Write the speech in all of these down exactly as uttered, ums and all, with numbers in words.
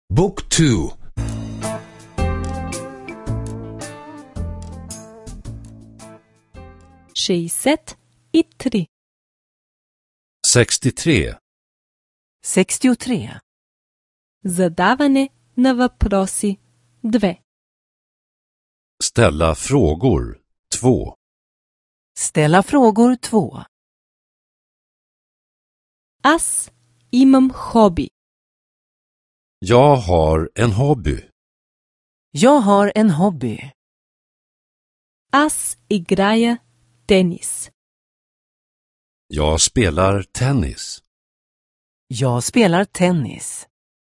Book two. шестьдесят три. sextiotre. sextiotre. Задаване на въпроси две. Ställa frågor två. Ställa frågor två. Аз имам хоби. Jag har en hobby. Jag har en hobby. Аз играя тенис. Jag spelar tennis. Jag spelar tennis.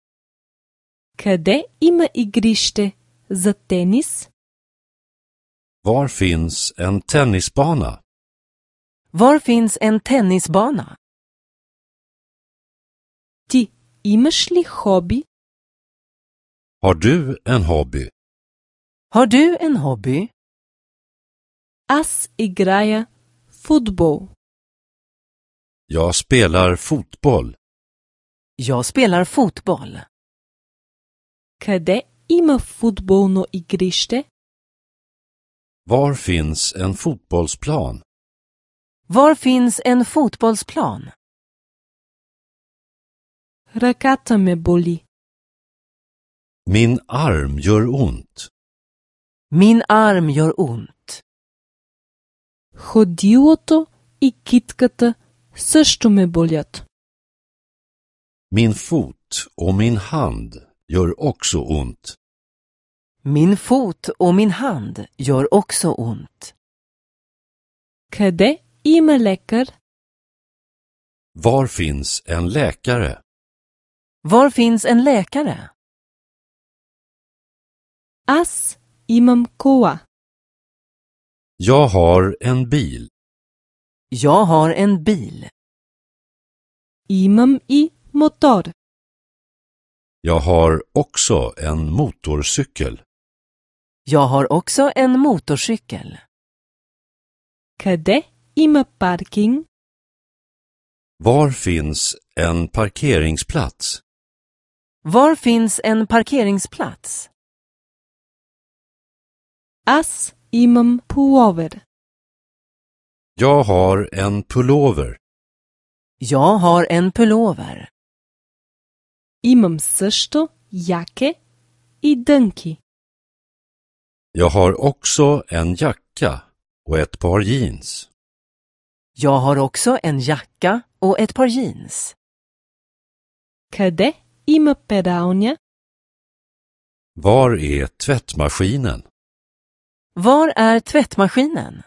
Къде има игрище за тенис? Var finns en tennisbana? Var finns en tennisbana? Ти имаш ли хоби? Har du en hobby? Har du en hobby? Аз играя футбол. Jag spelar fotboll. Jag spelar fotboll. Къде има футболно игрище? Var finns en fotbollsplan? Var finns en fotbollsplan? Ръката ме боли. Min arm gör ont. Min arm gör ont. Ходилото и китката също ме болят. Min fot och min hand gör också ont. Min fot och min hand gör också ont. Къде има лекар? Var finns en läkare? Var finns en läkare? Аз имам кола. Jag har en bil. Jag har en bil. Имам и мотор. Jag har också en motorcykel. Jag har också en motorcykel. Къде има паркинг? Var finns en parkeringsplats? Var finns en parkeringsplats? Аз имам пуловер. Jag har en pullover. Jag har en pullover. Имам също яке и дънки. Jag har också en jacka och ett par jeans. Jag har också en jacka och ett par jeans. Къде има пералня? Var är tvättmaskinen? Var är tvättmaskinen?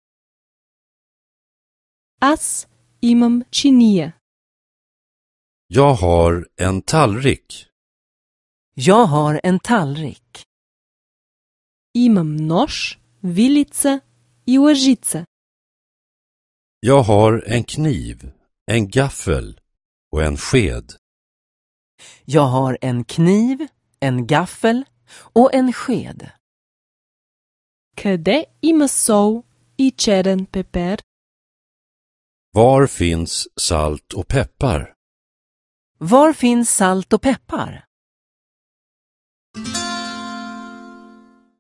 Аз имам чиния. Jag har en tallrik. Jag har en tallrik. Имам нож, вилица и лъжица. Jag har en kniv, en gaffel och en sked. Jag har en kniv, en gaffel och en sked. Къде има сол и черен пепер? Var finns salt och peppar? Var finns salt och peppar?